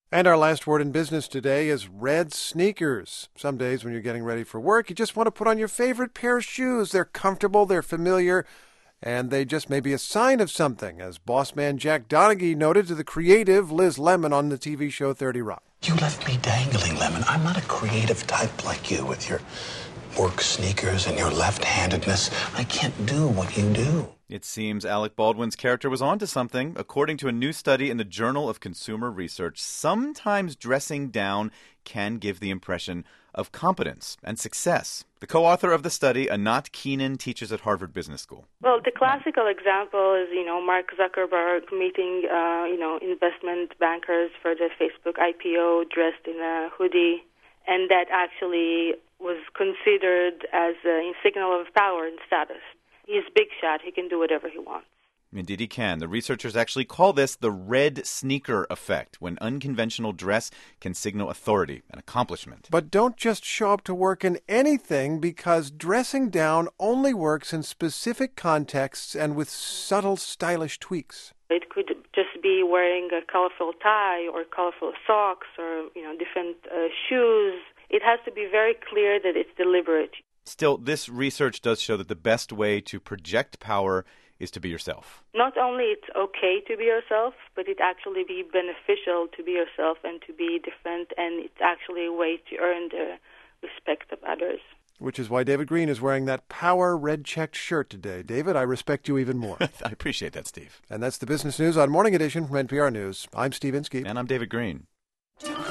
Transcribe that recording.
And our last word in business today is red sneakers. Some days when you're getting ready for work, you just want to put on your favorite pair of shoes. They're comfortable, they're familiar, and they just may be a sign of something, as boss man Jack Donaghy noted to the creative Liz Lemon on the TV show 30 Rock. You left me dangling, Lemon. I'm not a creative type like you with your work sneakers and your left-handedness. I can't do what you do. It seems Alec Baldwin's character was onto something. According to a new study in the Journal of Consumer Research, sometimes dressing down can give the impression of competence and success. The co-author of the study, Anat Keenan, teaches at Harvard Business School. Well, the classical example is, Mark Zuckerberg meeting, investment bankers for the Facebook IPO dressed in a hoodie, and that actually was considered as a signal of power and status. He's big shot. He can do whatever he wants. Indeed he can. The researchers actually call this the red sneaker effect, when unconventional dress can signal authority and accomplishment. But don't just show up to work in anything, because dressing down only works in specific contexts and with subtle, stylish tweaks. It could just be wearing a colorful tie or colorful socks or, different shoes. It has to be very clear that it's deliberate. Still, this research does show that the best way to project power is to be yourself. Not only it's okay to be yourself, but it actually be beneficial to be yourself and to be different, and it's actually a way to earn the respect of others. Which is why David Green is wearing that power red-checked shirt today. David, I respect you even more. I appreciate that, Steve. And that's the business news on Morning Edition from NPR News. I'm Steve Inskeep. And I'm David Green.